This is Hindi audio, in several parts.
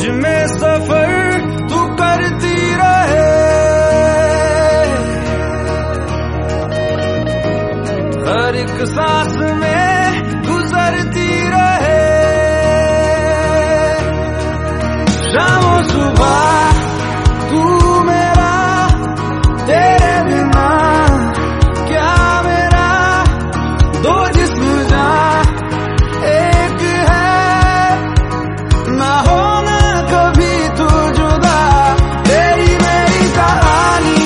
में सफर तू करती रहे, हर एक सांस में गुजरती रहे। शामों सुबह तू मेरा, तेरे बिना क्या मेरा, दो जिस्म जान एक है, ना होना कभी तू जुदा। तेरी मेरी कहानी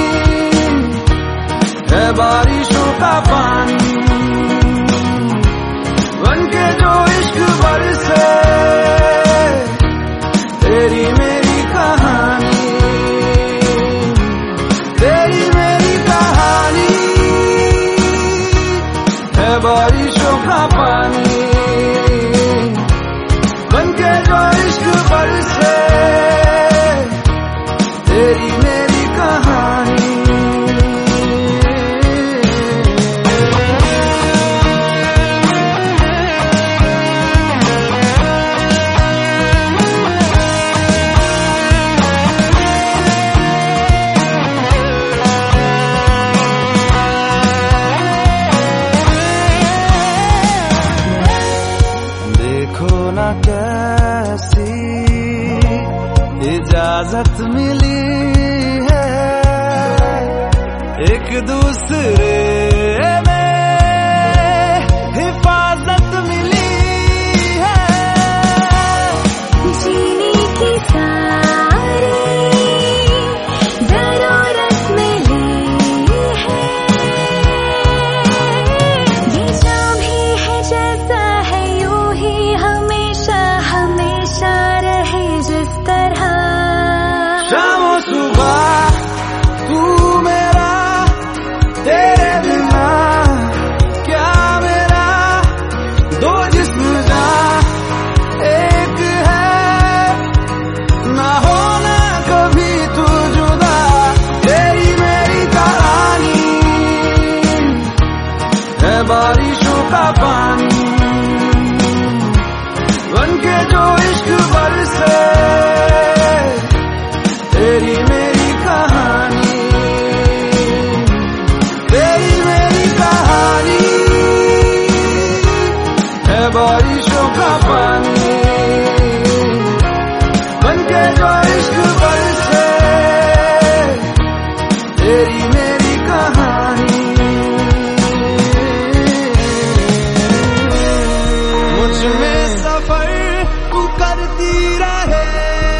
है बारिशों का पानी, बनके जो इश्क बरसे। तेरी मेरी कहानी, तेरी मेरी कहानी है बारिशों का पानी, बनके जो इश्क बरसे। तेरी मेरी कहानी। देखो ना कैसी इजाजत मिली है, एक दूसरे में हिफाजत मिली है। जीने की सारी जरूरत मिली है, ये शाम ही है जैसा है, यूं ही हमेशा हमेशा रहे जिस तरह। शामों सुबह तू मेरा, तेरे बिना क्या मेरा, दो जिस्म जान एक है, ना होना कभी तू जुदा। तेरी मेरी कहानी है बारिशों का पानी, बनके जो इश्क बरसे। तेरी मेरी कहानी, तेरी मेरी कहानी है बारिशों का पानी, बनके जो इश्क बरसे। तेरी मेरी कहानी। मुझ में सफर तू करती रहे,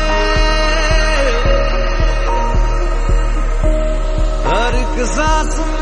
हर एक सांस